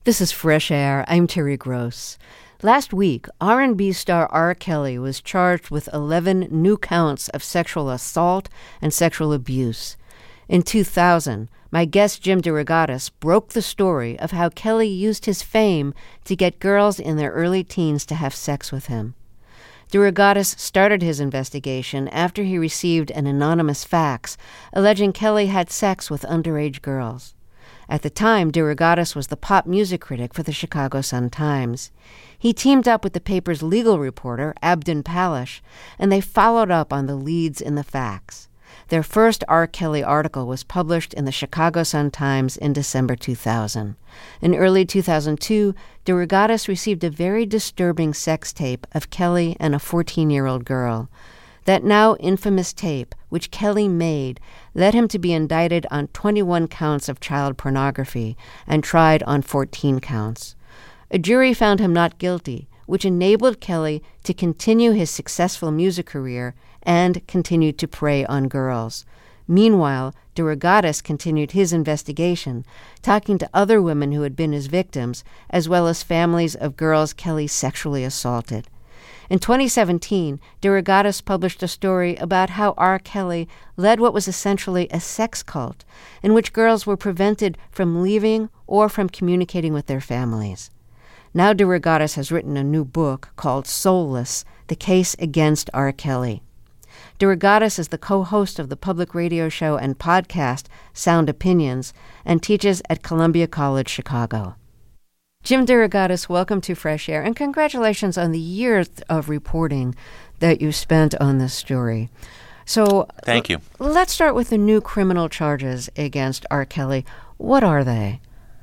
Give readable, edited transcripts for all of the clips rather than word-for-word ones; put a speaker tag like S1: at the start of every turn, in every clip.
S1: This is Fresh Air. I'm Terry Gross. Last week, R&B star R. Kelly was charged with 11 new counts of sexual assault and sexual abuse. In 2000, my guest Jim DeRogatis broke the story of how Kelly used his fame to get girls in their early teens to have sex with him. DeRogatis started his investigation after he received an anonymous fax alleging Kelly had sex with underage girls. At the time, DeRogatis was the pop music critic for the Chicago Sun-Times. He teamed up with the paper's legal reporter, Abdon Palish, and they followed up on the leads in the fax. Their first R. Kelly article was published in the Chicago Sun-Times in December 2000. In early 2002, DeRogatis received a very disturbing sex tape of Kelly and a 14-year-old girl. That now infamous tape, which Kelly made, led him to be indicted on 21 counts of child pornography and tried on 14 counts. A jury found him not guilty, which enabled Kelly to continue his successful music career and continue to prey on girls. Meanwhile, DeRogatis continued his investigation, talking to other women who had been his victims, as well as families of girls Kelly sexually assaulted. In 2017, DeRogatis published a story about how R. Kelly led what was essentially a sex cult, in which girls were prevented from leaving or from communicating with their families. Now DeRogatis has written a new book called Soulless, The Case Against R. Kelly. DeRogatis is the co-host of the public radio show and podcast Sound Opinions and teaches at Columbia College Chicago. Jim DeRogatis, welcome to Fresh Air, and congratulations on the years of reporting that you spent on this story. So,
S2: thank you.
S1: Let's start with the new criminal charges against R. Kelly. What are they?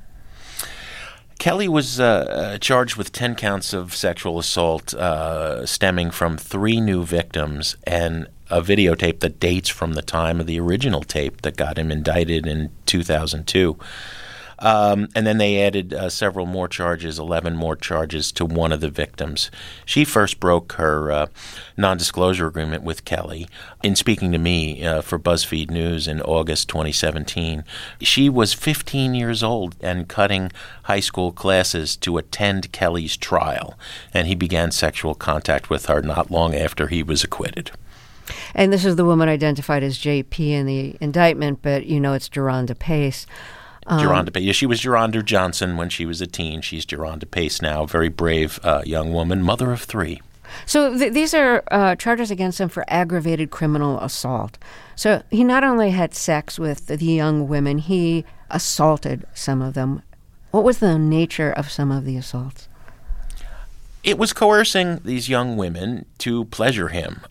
S2: Kelly was charged with 10 counts of sexual assault stemming from 3 new victims and a videotape that dates from the time of the original tape that got him indicted in 2002. And then they added several more charges, 11 more charges to one of the victims. She first broke her non-disclosure agreement with Kelly in speaking to me for BuzzFeed News in August 2017. She was 15 years old and cutting high school classes to attend Kelly's trial, and he began sexual contact with her not long after he was acquitted.
S1: And this is the woman identified as JP in the indictment, but you know it's Jerhonda Pace.
S2: Jerhonda Pace. Yeah, she was Jerhonda Johnson when she was a teen. She's Jerhonda Pace now, very brave young woman, mother of 3.
S1: So these are charges against him for aggravated criminal assault. So he not only had sex with the young women, he assaulted some of them. What was the nature of some of the assaults?
S2: It was coercing these young women to pleasure him.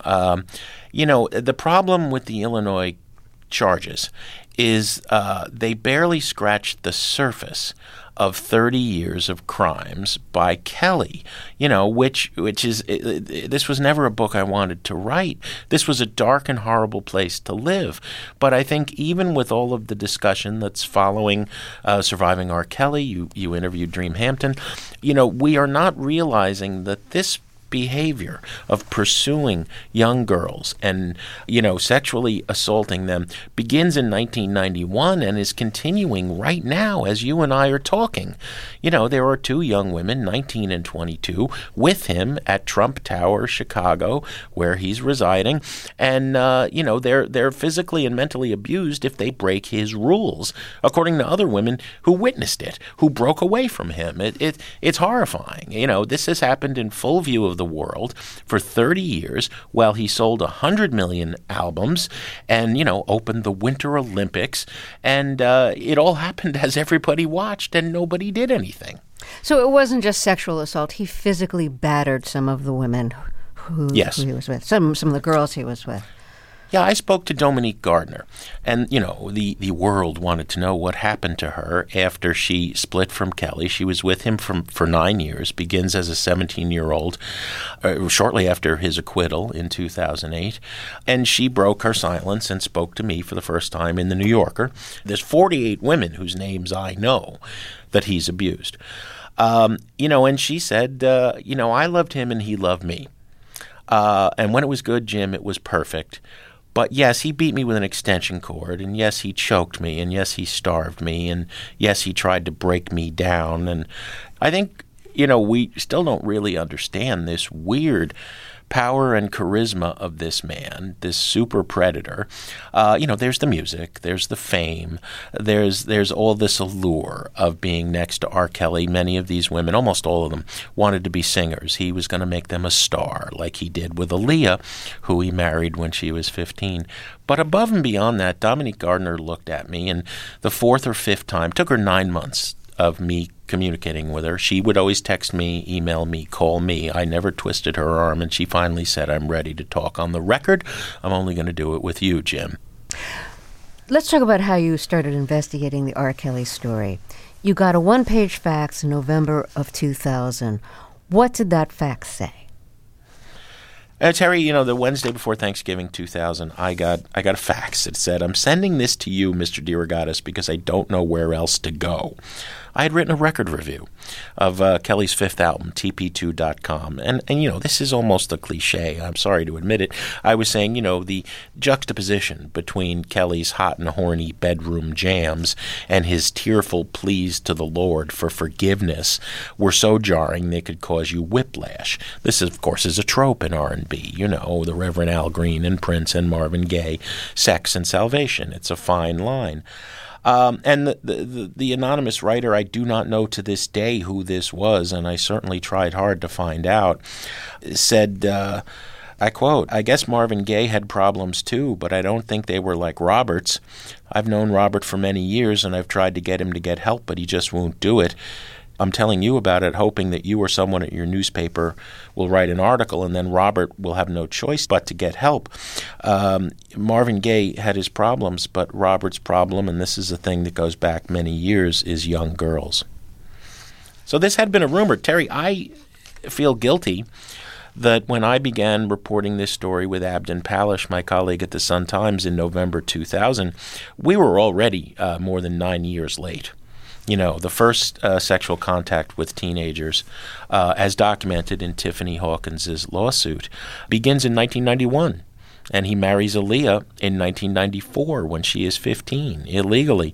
S2: The problem with the Illinois charges is they barely scratched the surface of 30 years of crimes by Kelly, which is, this was never a book I wanted to write. This was a dark and horrible place to live. But I think even with all of the discussion that's following Surviving R. Kelly, you interviewed Dream Hampton, we are not realizing that this behavior of pursuing young girls and, sexually assaulting them begins in 1991 and is continuing right now as you and I are talking. There are 2 young women, 19 and 22, with him at Trump Tower, Chicago, where he's residing. And, they're physically and mentally abused if they break his rules, according to other women who witnessed it, who broke away from him. It's horrifying. This has happened in full view of the world for 30 years while he sold 100 million albums and, opened the Winter Olympics. And it all happened as everybody watched and nobody did anything.
S1: So it wasn't just sexual assault. He physically battered some of the women who he was with, some of the girls he was with.
S2: Yeah, I spoke to Dominique Gardner, and, the world wanted to know what happened to her after she split from Kelly. She was with him for 9 years, begins as a 17-year-old, shortly after his acquittal in 2008, and she broke her silence and spoke to me for the first time in The New Yorker. There's 48 women whose names I know that he's abused. And she said, I loved him and he loved me. And when it was good, Jim, it was perfect. But yes, he beat me with an extension cord, and yes, he choked me, and yes, he starved me, and yes, he tried to break me down. And I think, we still don't really understand this weird power and charisma of this man, this super predator. There's the music, there's the fame, there's all this allure of being next to R. Kelly. Many of these women, almost all of them, wanted to be singers. He was going to make them a star, like he did with Aaliyah, who he married when she was 15. But above and beyond that, Dominique Gardner looked at me, and the fourth or fifth time, took her 9 months of me communicating with her. She would always text me, email me, call me. I never twisted her arm, and she finally said, "I'm ready to talk on the record. I'm only going to do it with you, Jim."
S1: Let's talk about how you started investigating the R. Kelly story. You got a one-page fax in November of 2000. What did that fax say?
S2: Terry, the Wednesday before Thanksgiving 2000, I got a fax. It said, "I'm sending this to you, Mr. DeRogatis, because I don't know where else to go." I had written a record review of Kelly's fifth album, TP2.com. And this is almost a cliche. I'm sorry to admit it. I was saying, the juxtaposition between Kelly's hot and horny bedroom jams and his tearful pleas to the Lord for forgiveness were so jarring they could cause you whiplash. This, of course, is a trope in R&B. The Reverend Al Green and Prince and Marvin Gaye, sex and salvation. It's a fine line. And the anonymous writer, I do not know to this day who this was, and I certainly tried hard to find out, said, I quote, "I guess Marvin Gaye had problems too, but I don't think they were like Robert's. I've known Robert for many years, and I've tried to get him to get help, but he just won't do it. I'm telling you about it, hoping that you or someone at your newspaper will write an article, and then Robert will have no choice but to get help. Marvin Gaye had his problems, but Robert's problem, and this is a thing that goes back many years, is young girls." So this had been a rumor. Terry, I feel guilty that when I began reporting this story with Abdin Palish, my colleague at the Sun-Times, in November 2000, we were already more than 9 years late. The first sexual contact with teenagers, as documented in Tiffany Hawkins' lawsuit, begins in 1991, and he marries Aaliyah in 1994 when she is 15, illegally.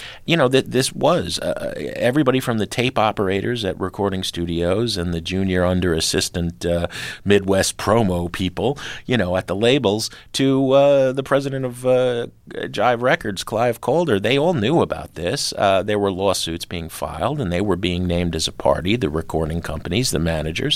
S2: This was everybody from the tape operators at recording studios and the junior under assistant Midwest promo people, at the labels, to the president of Jive Records, Clive Calder. They all knew about this. There were lawsuits being filed, and they were being named as a party, the recording companies, the managers.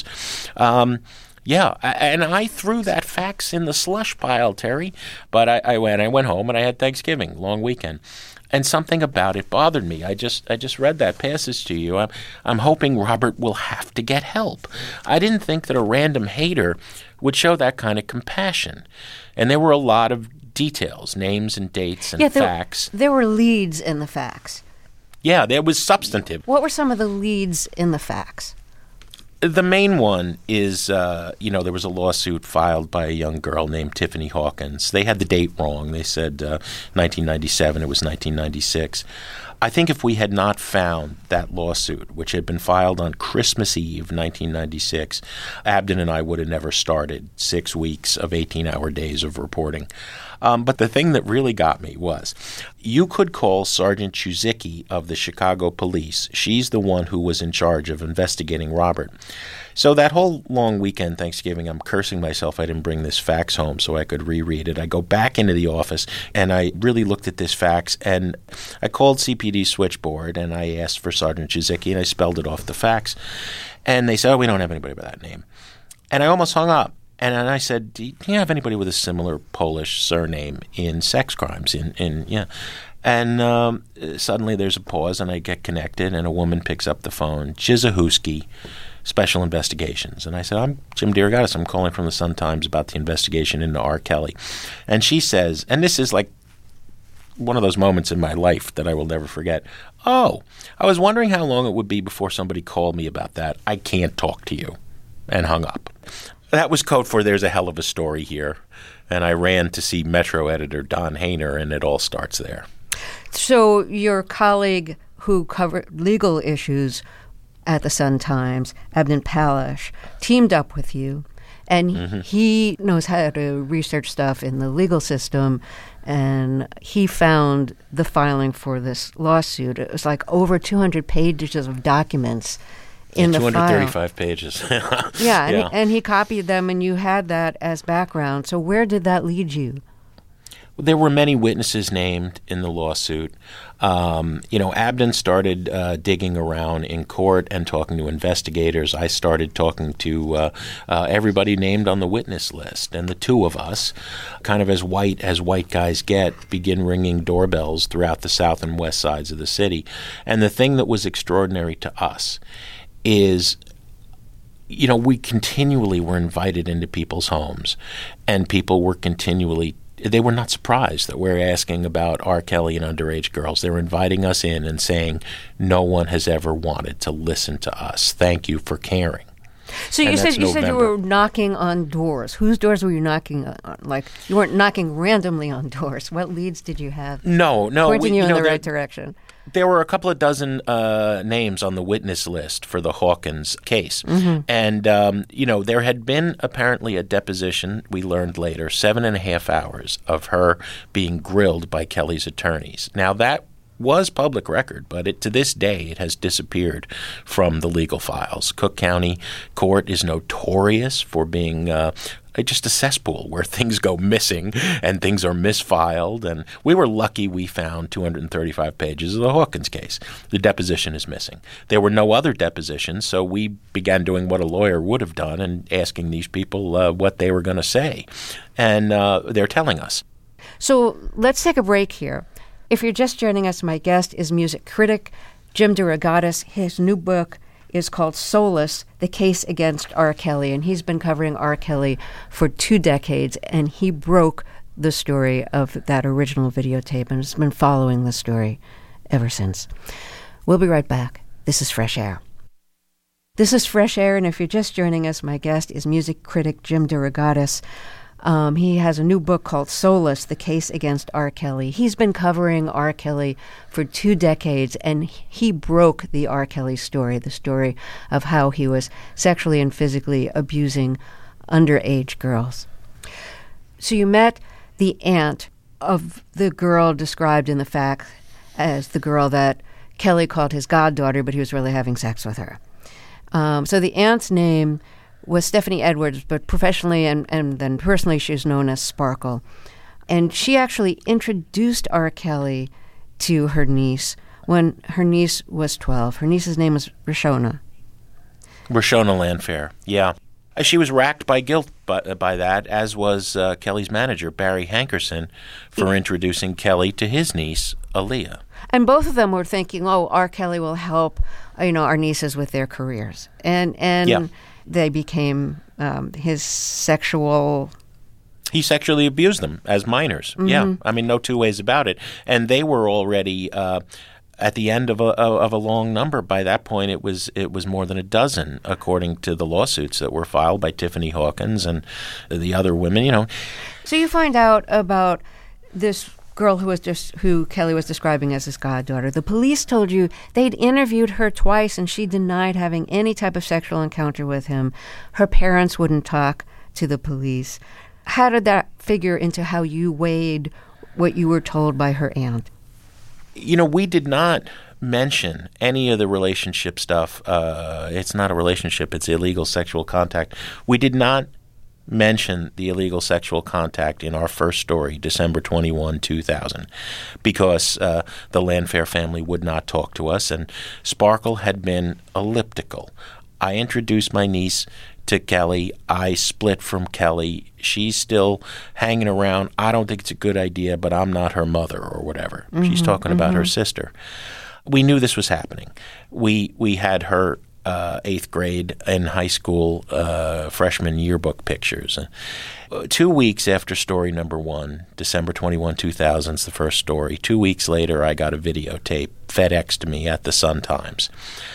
S2: Yeah, and I threw that fax in the slush pile, Terry. But I went home and I had Thanksgiving, long weekend. And something about it bothered me. I just read that passage to you. I'm hoping Robert will have to get help. I didn't think that a random hater would show that kind of compassion. And there were a lot of details, names and dates and facts.
S1: There were leads in the fax.
S2: Yeah, there was substantive.
S1: What were some of the leads in the fax?
S2: The main one is, there was a lawsuit filed by a young girl named Tiffany Hawkins. They had the date wrong. They said 1997. It was 1996. I think if we had not found that lawsuit, which had been filed on Christmas Eve, 1996, Abdin and I would have never started 6 weeks of 18-hour days of reporting. But the thing that really got me was you could call Sergeant Chuzicki of the Chicago Police. She's the one who was in charge of investigating Robert. So that whole long weekend, Thanksgiving, I'm cursing myself I didn't bring this fax home so I could reread it. I go back into the office, and I really looked at this fax, and I called CPD switchboard, and I asked for Sergeant Chuzicki, and I spelled it off the fax. And they said, "Oh, we don't have anybody by that name." And I almost hung up. And then I said, do you have anybody with a similar Polish surname in sex crimes? And suddenly there's a pause, and I get connected, and a woman picks up the phone, Chizahuski, Special Investigations. And I said, "I'm Jim DeRogatis. I'm calling from the Sun-Times about the investigation into R. Kelly." And she says, and this is like one of those moments in my life that I will never forget, "Oh, I was wondering how long it would be before somebody called me about that. I can't talk to you," and hung up. That was code for "there's a hell of a story here." And I ran to see Metro editor Don Hayner, and it all starts there.
S1: So your colleague who covered legal issues at the Sun-Times, Abdin Palish, teamed up with you, And he knows how to research stuff in the legal system, and he found the filing for this lawsuit. It was like over 200 pages of documents in the file.
S2: 235 pages.
S1: Yeah, and he copied them, and you had that as background. So where did that lead you?
S2: There were many witnesses named in the lawsuit. Abdon started digging around in court and talking to investigators. I started talking to everybody named on the witness list. And the two of us, kind of as white guys get, begin ringing doorbells throughout the south and west sides of the city. And the thing that was extraordinary to us is, we continually were invited into people's homes, and people were they were not surprised that we're asking about R. Kelly and underage girls. They were inviting us in and saying, no one has ever wanted to listen to us. Thank you for caring.
S1: So you said you were knocking on doors. Whose doors were you knocking on? Like, you weren't knocking randomly on doors. What leads did you have?
S2: No.
S1: Pointing you in the right direction.
S2: There were a couple of dozen names on the witness list for the Hawkins case. And, there had been apparently a deposition, we learned later, 7.5 hours of her being grilled by Kelly's attorneys. Now, that was public record, but to this day it has disappeared from the legal files. Cook County Court is notorious for being just a cesspool where things go missing and things are misfiled. And we were lucky we found 235 pages of the Hawkins case. The deposition is missing. There were no other depositions, so we began doing what a lawyer would have done and asking these people what they were going to say. And they're telling us. So
S1: let's take a break here. If you're just joining us, my guest is music critic Jim DeRogatis. His new book is called Soulless, The Case Against R. Kelly, and he's been covering R. Kelly for 2 decades, and he broke the story of that original videotape and has been following the story ever since. We'll be right back. This is Fresh Air. This is Fresh Air, and if you're just joining us, my guest is music critic Jim DeRogatis. He has a new book called Soulless, The Case Against R. Kelly. He's been covering R. Kelly for 2 decades, and he broke the R. Kelly story, the story of how he was sexually and physically abusing underage girls. So you met the aunt of the girl described in the fact as the girl that Kelly called his goddaughter, but he was really having sex with her. So the aunt's name was Stephanie Edwards, but professionally and then personally she was known as Sparkle. And she actually introduced R. Kelly to her niece when her niece was 12. Her niece's name was Roshona.
S2: Roshona Landfair, yeah. She was racked by guilt by that, as was Kelly's manager, Barry Hankerson, for introducing Kelly to his niece, Aaliyah.
S1: And both of them were thinking, R. Kelly will help, our nieces with their careers. And yeah. They became his sexual...
S2: He sexually abused them as minors. Mm-hmm. Yeah, no two ways about it. And they were already at the end of a long number. By that point, it was more than a dozen, according to the lawsuits that were filed by Tiffany Hawkins and the other women.
S1: So you find out about this girl who Kelly was describing as his goddaughter. The police told you they'd interviewed her twice, and she denied having any type of sexual encounter with him. Her parents wouldn't talk to the police. How did that figure into how you weighed what you were told by her aunt?
S2: We did not mention any of the relationship stuff. It's not a relationship. It's illegal sexual contact. We did not mention the illegal sexual contact in our first story, December 21, 2000, because the Landfair family would not talk to us, and Sparkle had been elliptical. I introduced my niece to Kelly. I split from Kelly. She's still hanging around. I don't think it's a good idea, but I'm not her mother or whatever. Mm-hmm, she's talking about her sister. We knew this was happening. We had her 8th grade and high school freshman yearbook pictures. 2 weeks after story number 1, December 21, 2000 is the first story. 2 weeks later, I got a videotape FedExed to me at the Sun-Times.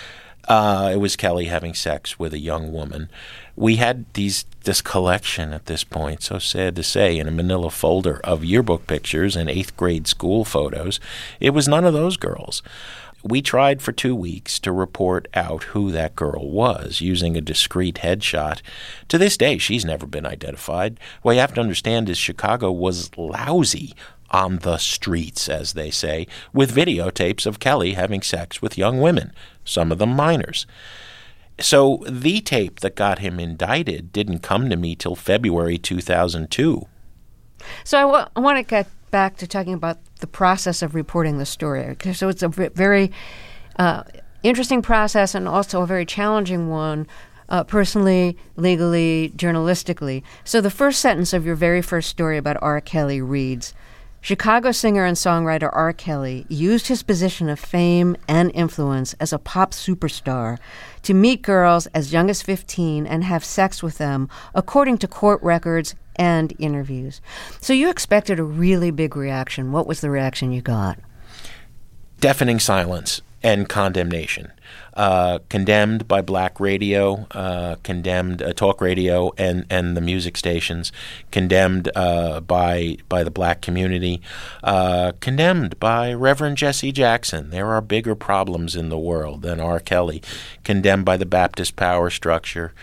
S2: It was Kelly having sex with a young woman. We had this collection at this point, so sad to say, in a manila folder of yearbook pictures and 8th grade school photos. It was none of those girls. we tried for 2 weeks to report out who that girl was using a discreet headshot. To this day, she's never been identified. What you have to understand is Chicago was lousy on the streets, as they say, with videotapes of Kelly having sex with young women, some of them minors. So the tape that got him indicted didn't come to me till February 2002.
S1: So I want to get back to talking about the process of reporting the story. So it's a very interesting process and also a very challenging one, personally, legally, journalistically. So the first sentence of your very first story about R. Kelly reads, Chicago singer and songwriter R. Kelly used his position of fame and influence as a pop superstar to meet girls as young as 15 and have sex with them, according to court records and interviews. So you expected a really big reaction. What was the reaction you got?
S2: Deafening silence and condemnation. Condemned by black radio, condemned talk radio and the music stations, condemned by the black community, condemned by Reverend Jesse Jackson. There are bigger problems in the world than R. Kelly. Condemned by the Baptist power structure.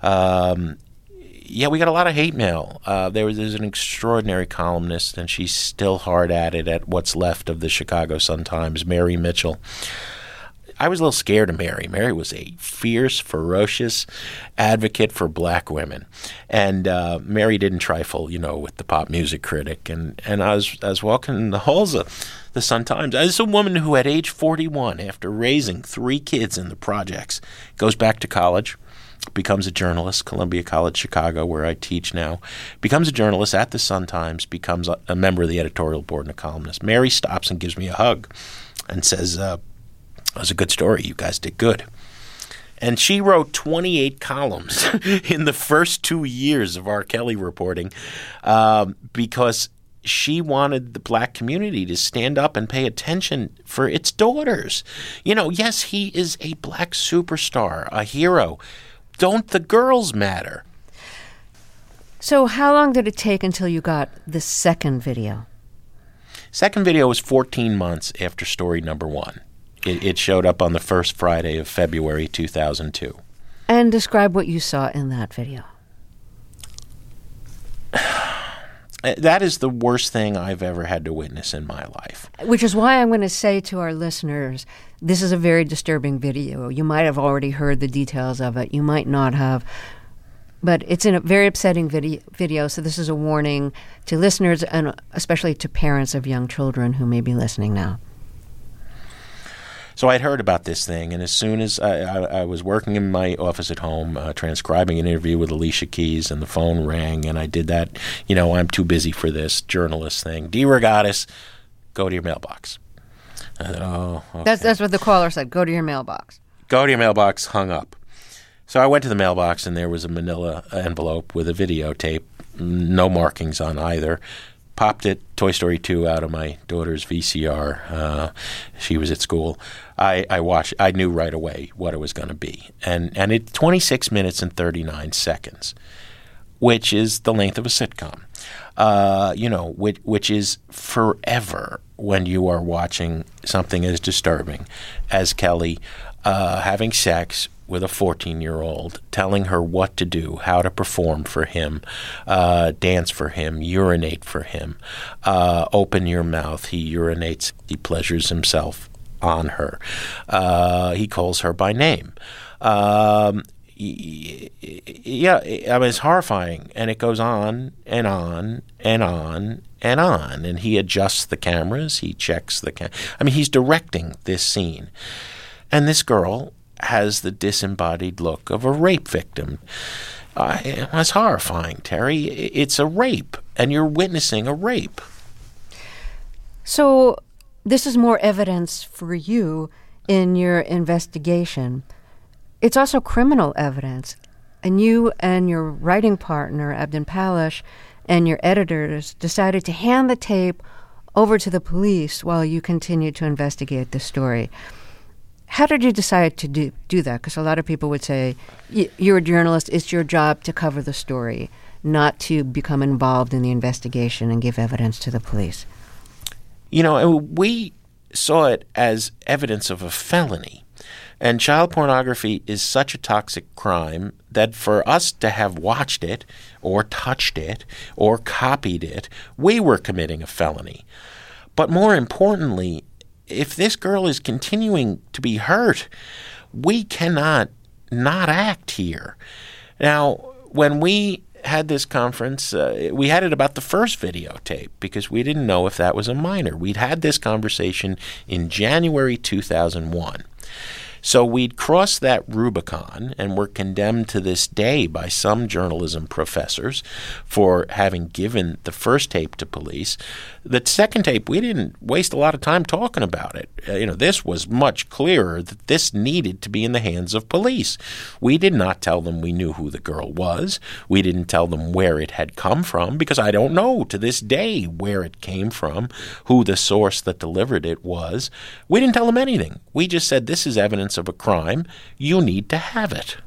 S2: Yeah, we got a lot of hate mail. There's an extraordinary columnist, and she's still hard at it at what's left of the Chicago Sun-Times, Mary Mitchell. I was a little scared of Mary. Mary was a fierce, ferocious advocate for black women. And Mary didn't trifle, with the pop music critic. And I was walking in the halls of the Sun-Times. I was a woman who at age 41, after raising 3 kids in the projects, goes back to college, becomes a journalist, Columbia College Chicago, where I teach now, becomes a journalist at the Sun-Times, becomes a member of the editorial board and a columnist. Mary stops and gives me a hug and says, that was a good story. You guys did good. And she wrote 28 columns in the first 2 years of R. Kelly reporting because she wanted the black community to stand up and pay attention for its daughters. Yes, he is a black superstar, a hero. Don't the girls matter?
S1: So how long did it take until you got the second video?
S2: Second video was 14 months after story number 1. It showed up on the first Friday of February 2002.
S1: And describe what you saw in that video.
S2: That is the worst thing I've ever had to witness in my life.
S1: Which is why I'm going to say to our listeners, this is a very disturbing video. You might have already heard the details of it. You might not have. But it's in a very upsetting video, so this is a warning to listeners and especially to parents of young children who may be listening now.
S2: So I'd heard about this thing, and as soon as I was working in my office at home, transcribing an interview with Alicia Keys, and the phone rang, and I did that, I'm too busy for this journalist thing. DeRogatis, go to your mailbox. I said, oh, okay.
S1: That's what the caller said, go to your mailbox.
S2: Go to your mailbox, hung up. So I went to the mailbox, and there was a manila envelope with a videotape, no markings on either. Popped it, Toy Story 2, out of my daughter's VCR. She was at school. I watched. I knew right away what it was going to be. And it 26 minutes and 39 seconds, which is the length of a sitcom, which is forever when you are watching something as disturbing as Kelly having sex with a 14-year-old, telling her what to do, how to perform for him, dance for him, urinate for him, open your mouth. He urinates. He pleasures himself on her. He calls her by name. It's horrifying, and it goes on and on and on and on. And he adjusts the cameras. He checks the he's directing this scene. And this girl has the disembodied look of a rape victim. It's horrifying, Terry. It's a rape, and you're witnessing a rape.
S1: So this is more evidence for you in your investigation. It's also criminal evidence. And you and your writing partner, Abdin Palish, and your editors decided to hand the tape over to the police while you continued to investigate the story. How did you decide to do that? Because a lot of people would say, you're a journalist, it's your job to cover the story, not to become involved in the investigation and give evidence to the police.
S2: We saw it as evidence of a felony. And child pornography is such a toxic crime that for us to have watched it or touched it or copied it, we were committing a felony. But more importantly, if this girl is continuing to be hurt, we cannot not act here. Now, when we had this conference, we had it about the first videotape because we didn't know if that was a minor. We'd had this conversation in January 2001. So we'd crossed that Rubicon and were condemned to this day by some journalism professors for having given the first tape to police. The second tape, we didn't waste a lot of time talking about it. This was much clearer that this needed to be in the hands of police. We did not tell them we knew who the girl was. We didn't tell them where it had come from, because I don't know to this day where it came from, who the source that delivered it was. We didn't tell them anything. We just said, this is evidence of a crime. You need to have it.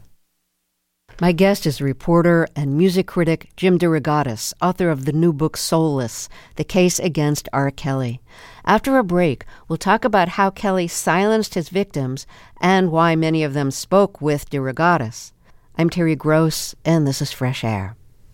S1: My guest is reporter and music critic Jim DeRogatis, author of the new book Soulless, The Case Against R. Kelly. After a break, we'll talk about how Kelly silenced his victims and why many of them spoke with DeRogatis. I'm Terry Gross, and this is Fresh Air.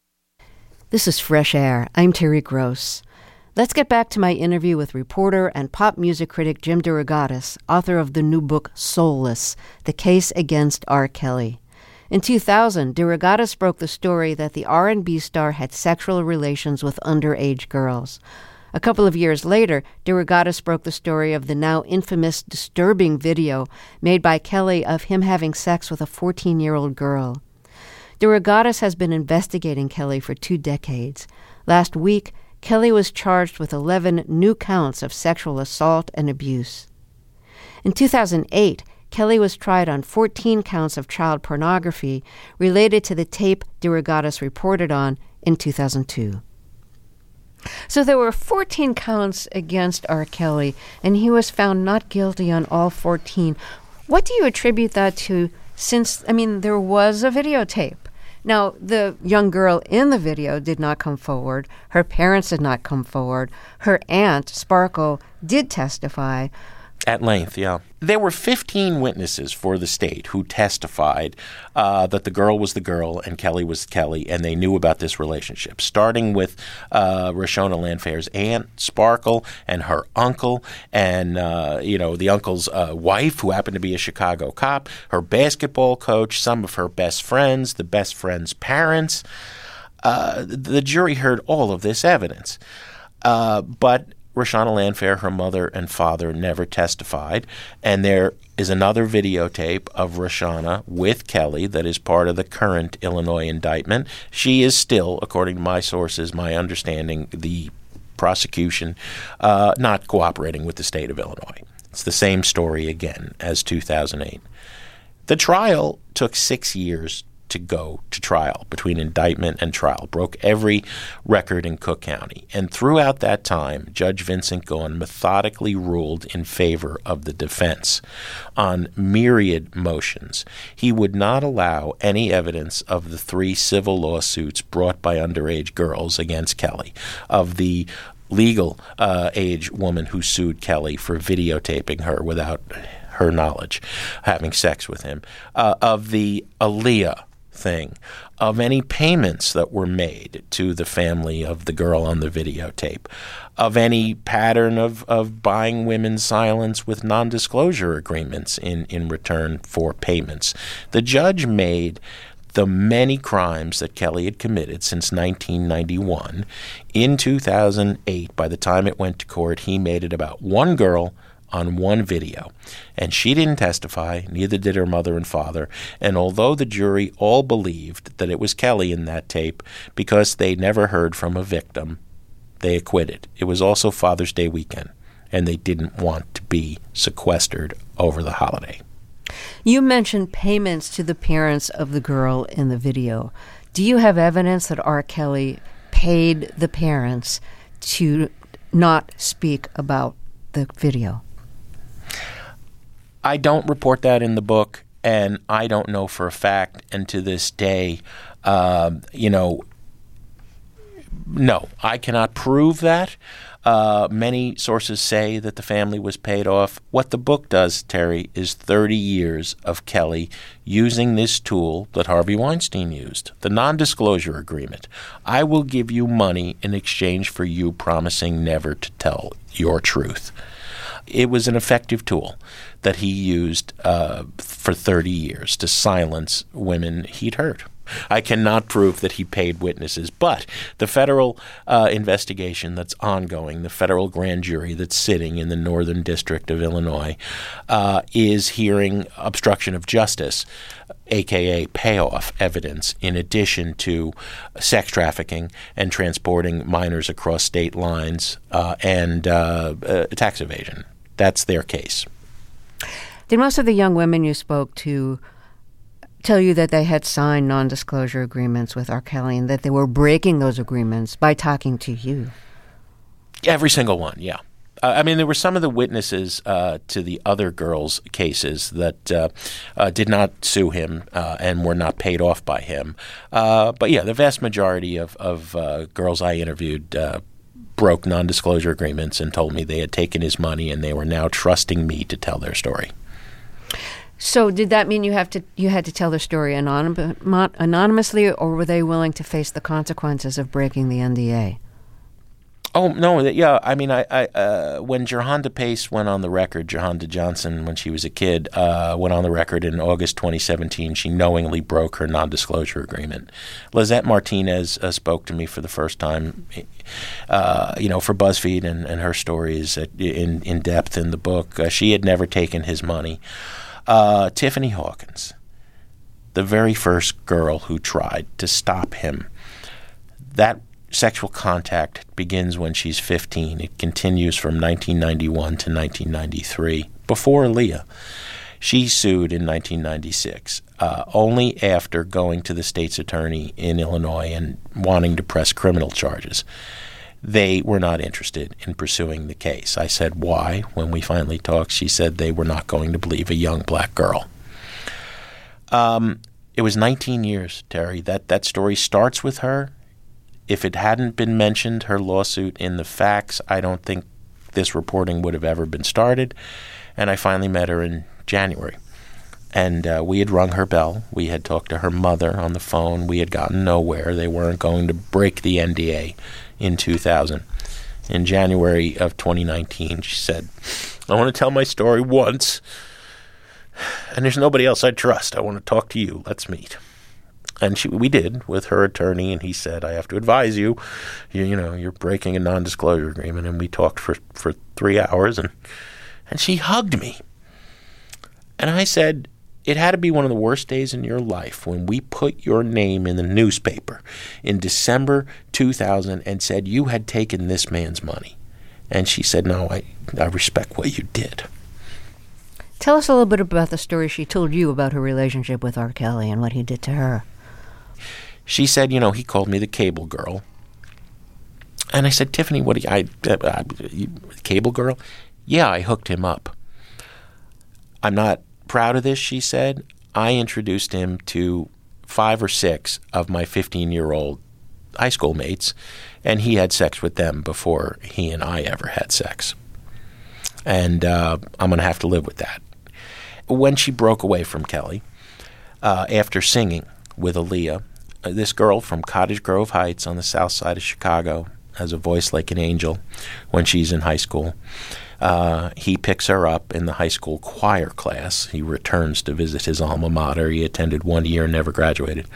S1: This is Fresh Air. I'm Terry Gross. Let's get back to my interview with reporter and pop music critic Jim DeRogatis, author of the new book Soulless, The Case Against R. Kelly. In 2000, DeRogatis broke the story that the R&B star had sexual relations with underage girls. A couple of years later, DeRogatis broke the story of the now infamous disturbing video made by Kelly of him having sex with a 14-year-old girl. DeRogatis has been investigating Kelly for 2 decades. Last week, Kelly was charged with 11 new counts of sexual assault and abuse. In 2008, Kelly was tried on 14 counts of child pornography related to the tape DeRogatis reported on in 2002. So there were 14 counts against R. Kelly, and he was found not guilty on all 14. What do you attribute that to since, there was a videotape? Now, the young girl in the video did not come forward. Her parents did not come forward. Her aunt, Sparkle, did testify.
S2: At length, yeah. There were 15 witnesses for the state who testified that the girl was the girl and Kelly was Kelly, and they knew about this relationship, starting with Roshona Landfair's aunt, Sparkle, and her uncle, and, the uncle's wife, who happened to be a Chicago cop, her basketball coach, some of her best friends, the best friends' parents. The jury heard all of this evidence. But Roshona Landfair, her mother and father, never testified, and there is another videotape of Roshona with Kelly that is part of the current Illinois indictment. She is still, according to my sources, my understanding, the prosecution, not cooperating with the state of Illinois. It's the same story again as 2008. The trial took 6 years to go to trial, between indictment and trial, broke every record in Cook County. And throughout that time, Judge Vincent Gaughn methodically ruled in favor of the defense on myriad motions. He would not allow any evidence of the 3 civil lawsuits brought by underage girls against Kelly, of the legal age woman who sued Kelly for videotaping her without her knowledge, having sex with him, of the Aaliyah thing, of any payments that were made to the family of the girl on the videotape, of any pattern of buying women's silence with non-disclosure agreements in return for payments. The judge made the many crimes that Kelly had committed since 1991. In 2008, by the time it went to court, he made it about one girl on one video. And she didn't testify, neither did her mother and father. And although the jury all believed that it was Kelly in that tape because they never heard from a victim, they acquitted. It was also Father's Day weekend, and they didn't want to be sequestered over the holiday.
S1: You mentioned payments to the parents of the girl in the video. Do you have evidence that R. Kelly paid the parents to not speak about the video?
S2: I don't report that in the book, and I don't know for a fact. And to this day, no, I cannot prove that. Many sources say that the family was paid off. What the book does, Terry, is 30 years of Kelly using this tool that Harvey Weinstein used, the non-disclosure agreement. I will give you money in exchange for you promising never to tell your truth. It was an effective tool that he used for 30 years to silence women he'd hurt. I cannot prove that he paid witnesses, but the federal investigation that's ongoing, the federal grand jury that's sitting in the Northern District of Illinois, is hearing obstruction of justice, a.k.a. payoff evidence, in addition to sex trafficking and transporting minors across state lines and tax evasion. That's their case.
S1: Did most of the young women you spoke to tell you that they had signed non-disclosure agreements with R. Kelly and that they were breaking those agreements by talking to you?
S2: Every single one, yeah. I mean, there were some of the witnesses to the other girls' cases that did not sue him and were not paid off by him. But yeah, the vast majority of girls I interviewed broke non-disclosure agreements and told me they had taken his money and they were now trusting me to tell their story.
S1: So did that mean you had to tell their story anonymously, or were they willing to face the consequences of breaking the NDA?
S2: Oh, no, yeah. I mean, when Jerhonda Pace went on the record, Jerhonda Johnson, when she was a kid, went on the record in August 2017, she knowingly broke her non-disclosure agreement. Lizette Martinez spoke to me for the first time, for BuzzFeed, and her story is in depth in the book. She had never taken his money. Tiffany Hawkins, the very first girl who tried to stop him. That sexual contact begins when she's 15. It continues from 1991 to 1993, before Aaliyah. She sued in 1996, only after going to the state's attorney in Illinois and wanting to press criminal charges. They were not interested in pursuing the case. I said, why? When we finally talked, she said they were not going to believe a young black girl. It was 19 years, Terry. That story starts with her. If it hadn't been mentioned, her lawsuit in the facts, I don't think this reporting would have ever been started. And I finally met her in January. And we had rung her bell. We had talked to her mother on the phone. We had gotten nowhere. They weren't going to break the NDA in 2000. In January of 2019, she said, I want to tell my story once, and there's nobody else I trust. I want to talk to you. Let's meet. And we did with her attorney, and he said, I have to advise you, you're breaking a non-disclosure agreement. And we talked for 3 hours, and she hugged me. And I said, it had to be one of the worst days in your life when we put your name in the newspaper in December 2000 and said you had taken this man's money. And she said, no, I respect what you did.
S1: Tell us a little bit about the story she told you about her relationship with R. Kelly and what he did to her.
S2: She said, he called me the cable girl. And I said, Tiffany, what do you cable girl? Yeah, I hooked him up. I'm not proud of this, she said. I introduced him to 5 or 6 of my 15-year-old high school mates, and he had sex with them before he and I ever had sex. And I'm going to have to live with that. When she broke away from Kelly, after singing with Aaliyah, this girl from Cottage Grove Heights on the south side of Chicago has a voice like an angel when she's in high school. He picks her up in the high school choir class. He returns to visit his alma mater. He attended 1 year and never graduated.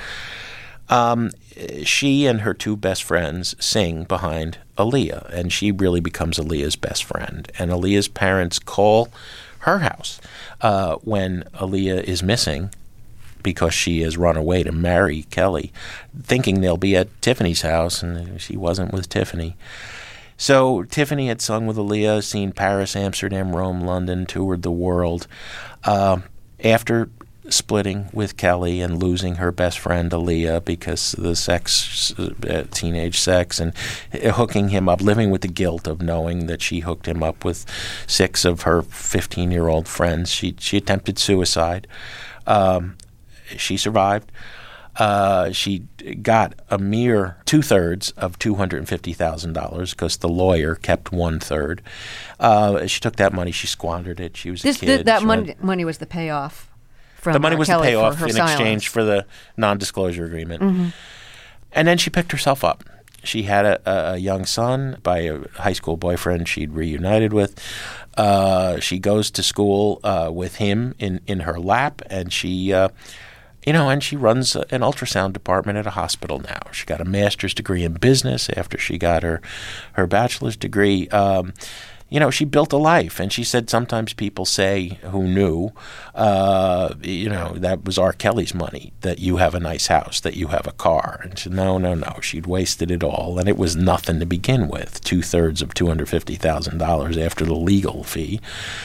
S2: She and her 2 best friends sing behind Aaliyah, and she really becomes Aaliyah's best friend. And Aaliyah's parents call her house when Aaliyah is missing because she has run away to marry Kelly, thinking they'll be at Tiffany's house, and she wasn't with Tiffany. So Tiffany had sung with Aaliyah, seen Paris, Amsterdam, Rome, London, toured the world. After splitting with Kelly and losing her best friend Aaliyah because of the sex, teenage sex, and hooking him up, living with the guilt of knowing that she hooked him up with 6 of her 15-year-old friends, she attempted suicide. She survived. She got a mere 2/3 of $250,000 because the lawyer kept 1/3. She took that money. She squandered it. She was a kid.
S1: That money was the payoff from
S2: the money was
S1: Kelly
S2: the payoff
S1: for her
S2: in
S1: silence.
S2: exchange for the non-disclosure agreement.
S1: Mm-hmm.
S2: And then she picked herself up. She had a young son by a high school boyfriend she'd reunited with. She goes to school with him in her lap, and she and she runs an ultrasound department at a hospital now. She got a master's degree in business after she got her bachelor's degree. She built a life, and she said sometimes people say who knew, that was R. Kelly's money, that you have a nice house, that you have a car. And she said, no, she'd wasted it all, and it was nothing to begin with, 2/3 of $250,000 after the legal fee.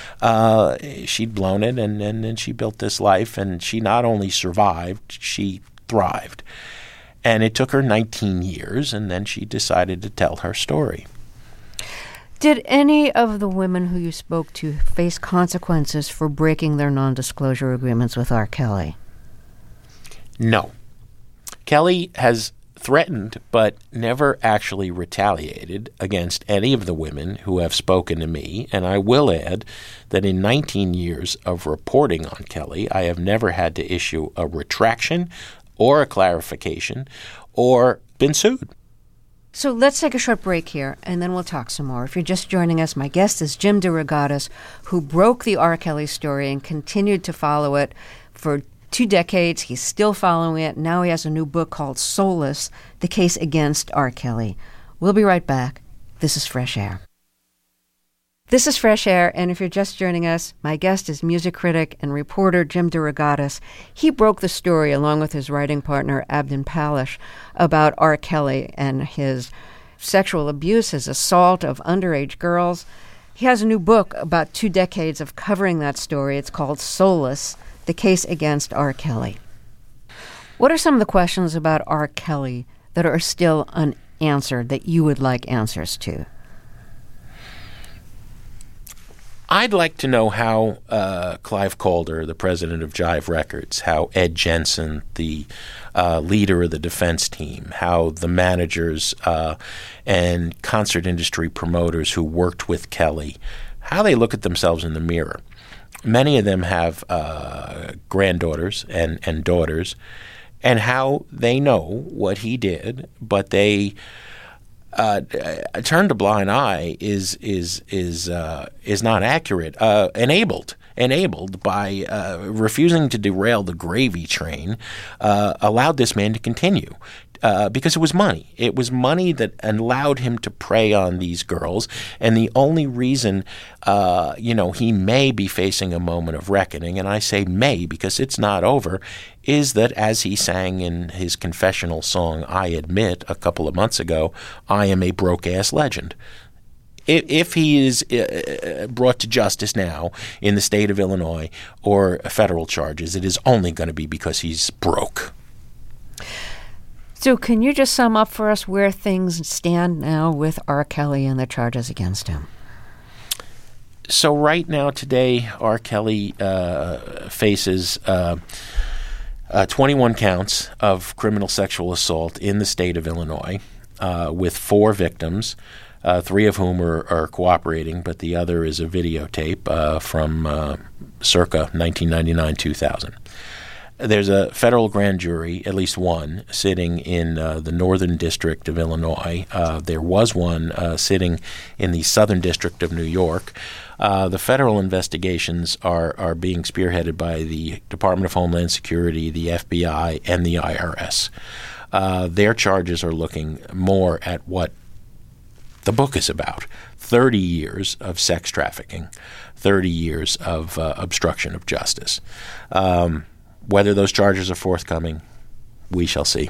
S2: She'd blown it, and then she built this life, and she not only survived, she thrived. And it took her 19 years, and then she decided to tell her story.
S1: Did any of the women who you spoke to face consequences for breaking their non-disclosure agreements with R. Kelly?
S2: No. Kelly has threatened but never actually retaliated against any of the women who have spoken to me, and I will add that in 19 years of reporting on Kelly, I have never had to issue a retraction or a clarification or been sued.
S1: So let's take a short break here, and then we'll talk some more. If you're just joining us, my guest is Jim DeRogatis, who broke the R. Kelly story and continued to follow it for 2 decades. He's still following it. Now he has a new book called Soulless, The Case Against R. Kelly. We'll be right back. This is Fresh Air. This is Fresh Air, and if you're just joining us, my guest is music critic and reporter Jim DeRogatis. He broke the story, along with his writing partner Abdin Palish, about R. Kelly and his sexual abuse, his assault of underage girls. He has a new book about 2 decades of covering that story. It's called Soulless, The Case Against R. Kelly. What are some of the questions about R. Kelly that are still unanswered that you would like answers to?
S2: I'd like to know how Clive Calder, the president of Jive Records, how Ed Jensen, the leader of the defense team, how the managers and concert industry promoters who worked with Kelly, how they look at themselves in the mirror. Many of them have granddaughters and daughters, and how they know what he did, but they turned a blind eye is not accurate. Enabled by refusing to derail the gravy train, allowed this man to continue. Because it was money. It was money that allowed him to prey on these girls. And the only reason, he may be facing a moment of reckoning, and I say may because it's not over, is that as he sang in his confessional song, I Admit, a couple of months ago, I am a broke-ass legend. If he is brought to justice now in the state of Illinois or federal charges, it is only going to be because he's broke.
S1: So can you just sum up for us where things stand now with R. Kelly and the charges against him?
S2: So right now, today, R. Kelly faces 21 counts of criminal sexual assault in the state of Illinois with 4 victims, 3 of whom are cooperating, but the other is a videotape from circa 1999-2000. There's a federal grand jury, at least one, sitting in the Northern District of Illinois. There was one sitting in the Southern District of New York. The federal investigations are being spearheaded by the Department of Homeland Security, the FBI, and the IRS. Their charges are looking more at what the book is about: 30 years of sex trafficking, 30 years of obstruction of justice. Whether those charges are forthcoming, we shall see.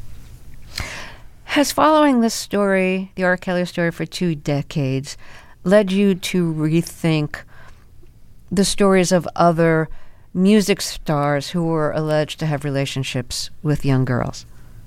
S1: Has following this story, the R. Kelly story for 2 decades, led you to rethink the stories of other music stars who were alleged to have relationships with young girls?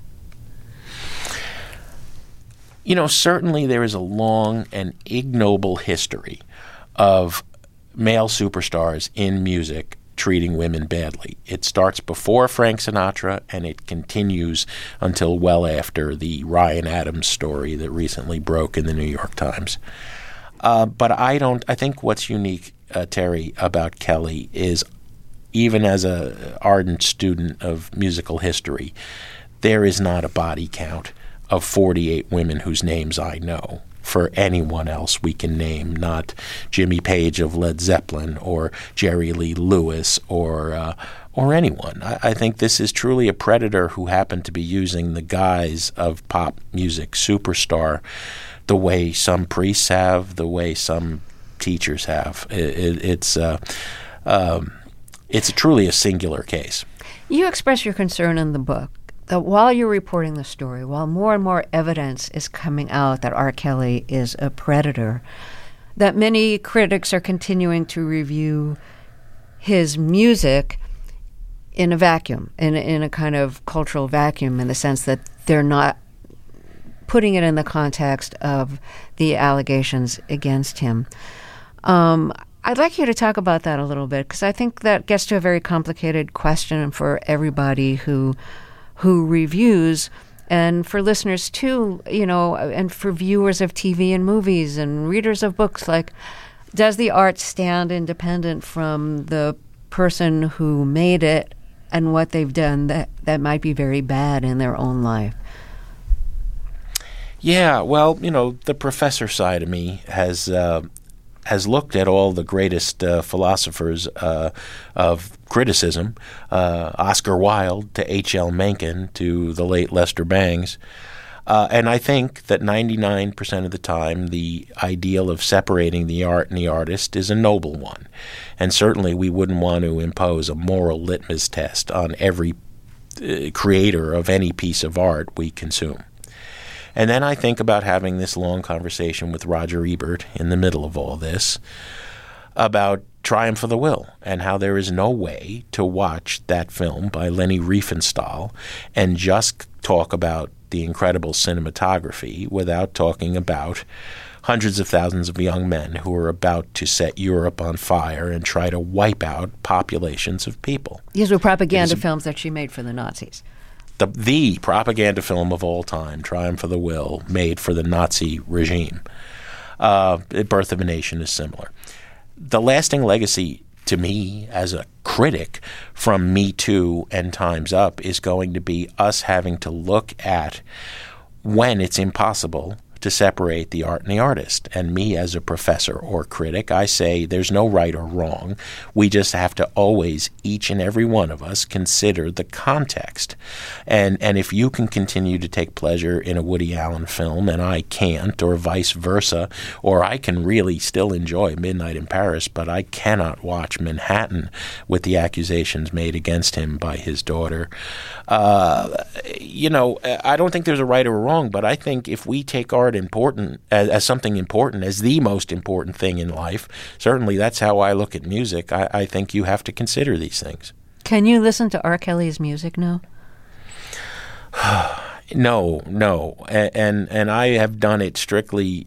S2: Certainly there is a long and ignoble history of male superstars in music treating women badly. It starts before Frank Sinatra, and it continues until well after the Ryan Adams story that recently broke in the New York Times. But I think what's unique, Terry, about Kelly is, even as an ardent student of musical history, there is not a body count of 48 women whose names I know for anyone else we can name, not Jimmy Page of Led Zeppelin or Jerry Lee Lewis or anyone. I think this is truly a predator who happened to be using the guise of pop music superstar the way some priests have, the way some teachers have. It's truly a singular case.
S1: You express your concern in the book that while you're reporting the story, while more and more evidence is coming out that R. Kelly is a predator, that many critics are continuing to review his music in a vacuum, in a kind of cultural vacuum, in the sense that they're not putting it in the context of the allegations against him. I'd like you to talk about that a little bit, because I think that gets to a very complicated question for everybody who reviews, and for listeners too, and for viewers of TV and movies and readers of books. Like, does the art stand independent from the person who made it and what they've done that might be very bad in their own life?
S2: Yeah, well, the professor side of me has looked at all the greatest philosophers of criticism, Oscar Wilde to H.L. Mencken to the late Lester Bangs. And I think that 99% of the time, the ideal of separating the art and the artist is a noble one. And certainly we wouldn't want to impose a moral litmus test on every creator of any piece of art we consume. And then I think about having this long conversation with Roger Ebert in the middle of all this about Triumph of the Will, and how there is no way to watch that film by Leni Riefenstahl and just talk about the incredible cinematography without talking about hundreds of thousands of young men who are about to set Europe on fire and try to wipe out populations of people.
S1: These were propaganda films that she made for the Nazis.
S2: The propaganda film of all time, Triumph of the Will, made for the Nazi regime. Birth of a Nation is similar. The lasting legacy to me as a critic from Me Too and Time's Up is going to be us having to look at when it's impossible to separate the art and the artist. And me as a professor or critic, I say there's no right or wrong. We just have to always, each and every one of us, consider the context. And if you can continue to take pleasure in a Woody Allen film and I can't, or vice versa, or I can really still enjoy Midnight in Paris, but I cannot watch Manhattan with the accusations made against him by his daughter. I don't think there's a right or a wrong, but I think if we take art important as something important, as the most important thing in life, certainly that's how I look at music. I think you have to consider these things.
S1: Can you listen to R. Kelly's music now?
S2: No. And I have done it strictly,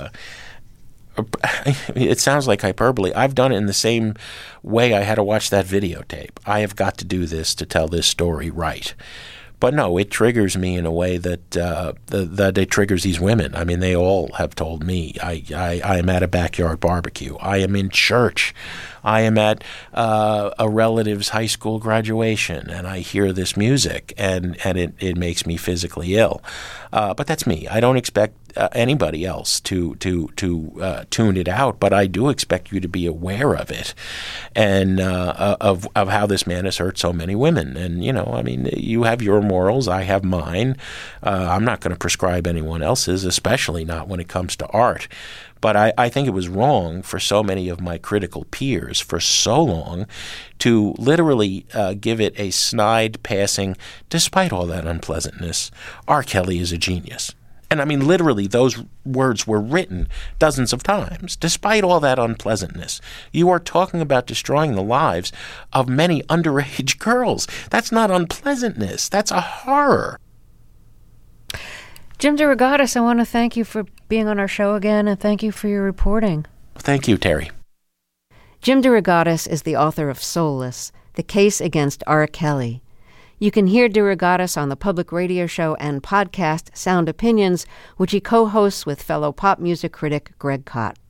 S2: it sounds like hyperbole. I've done it in the same way I had to watch that videotape. I have got to do this to tell this story right. But no, it triggers me in a way that it triggers these women. I mean, they all have told me, I am at a backyard barbecue. I am in church. I am at a relative's high school graduation, and I hear this music, and it makes me physically ill. But that's me. I don't expect anybody else to tune it out, but I do expect you to be aware of it, and of how this man has hurt so many women. And you have your morals, I have mine. I'm not going to prescribe anyone else's, especially not when it comes to art. But I think it was wrong for so many of my critical peers for so long to literally give it a snide passing, despite all that unpleasantness. R. Kelly is a genius. And I mean, literally, those words were written dozens of times. Despite all that unpleasantness, you are talking about destroying the lives of many underage girls. That's not unpleasantness. That's a horror.
S1: Jim DeRogatis, I want to thank you for being on our show again, and thank you for your reporting.
S2: Thank you, Terry.
S1: Jim DeRogatis is the author of Soulless, The Case Against R. Kelly. You can hear DeRogatis on the public radio show and podcast Sound Opinions, which he co-hosts with fellow pop music critic Greg Kot.